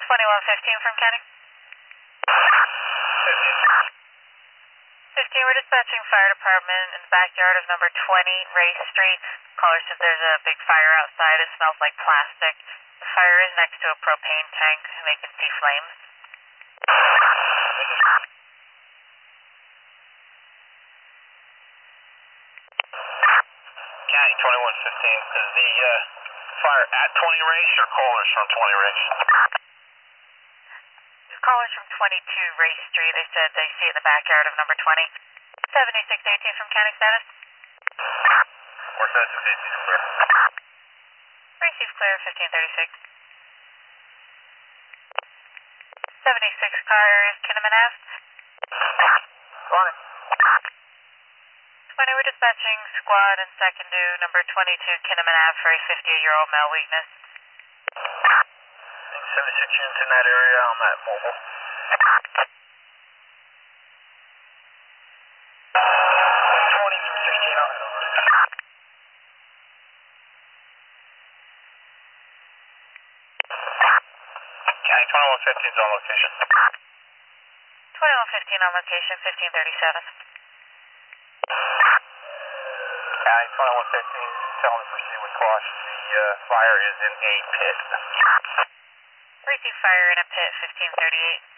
2115 from County. 15, we're dispatching fire department in the backyard of number 20 Race Street. Caller says there's a big fire outside. It smells like plastic. The fire is next to a propane tank and they can see flames. County 2115, is the fire at 20 Race or callers from 20 Race? Callers from 22 Race Street. They said they see it in the backyard of number 20. 7618 from County status. Or 7618 clear. Receive clear, 1536. 76 car area, Kinnaman Ave. 20, we're dispatching squad and second due, number 22 Kinnaman Ave for a 58-year-old male weakness. 76 units in that area on that mobile. County 2115 is on location. 2115 on location, 1537. County 2115, tell them to proceed with caution. The fire is in a pit. Receive fire in a pit, 1538.